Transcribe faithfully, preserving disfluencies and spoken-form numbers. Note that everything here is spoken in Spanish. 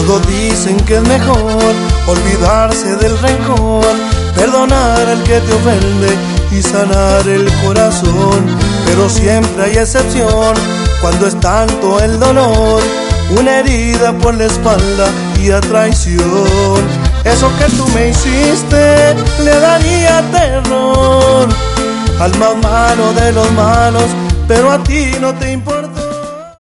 Todos dicen que es mejor olvidarse del rencor, perdonar al que te ofende y sanar el corazón. Pero siempre hay excepción cuando es tanto el dolor, una herida por la espalda y a traición. Eso que tú me hiciste le daría terror al más malo de los malos, pero a ti no te importó.